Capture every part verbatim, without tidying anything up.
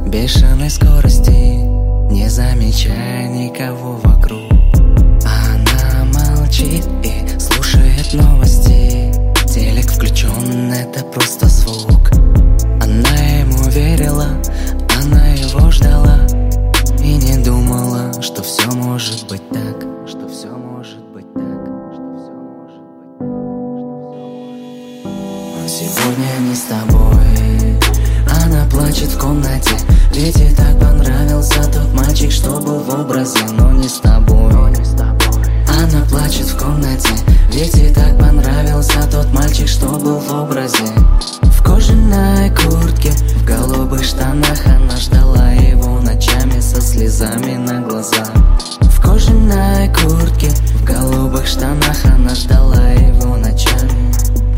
бешеной скорости, не замечая никого вокруг. Она молчит и слушает новости. Телек включен, это просто звук. Она ему верила, она его ждала и не думала, что все может быть так, что все может быть так, что все может быть так, что все может быть. Сегодня не с тобой. Она плачет в комнате, ведь ей так понравился тот мальчик, что был в образе, но не с тобой. Она плачет в комнате, ведь ей так понравился тот мальчик, что был в образе. В кожаной куртке, в голубых штанах она ждала его ночами со слезами на глазах. В кожаной куртке, в голубых штанах она ждала его ночами.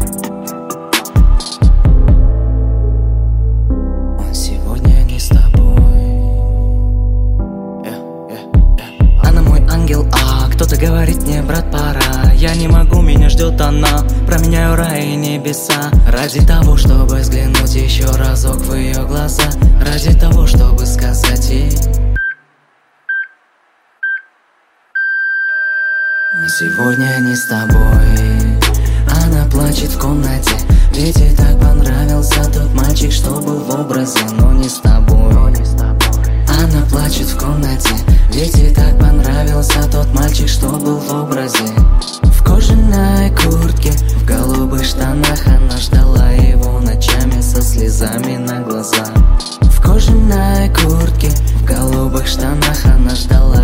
Он сегодня не с тобой. yeah, yeah, yeah. Она мой ангел, а кто-то говорит мне: брат, пора. Я не могу, меня ждет она. Променяю рай и небеса ради того, чтобы взглянуть еще разок в ее глаза, ради того, чтобы сказать ей: сегодня не с тобой. Она плачет в комнате, ведь ей так понравился тот мальчик, что был в образе, но не с тобой. Она плачет в комнате, ведь ей так понравился тот мальчик, что был в образе. В кожаной куртке, в голубых штанах она ждала его ночами со слезами на глазах. В кожаной куртке, в голубых штанах она ждала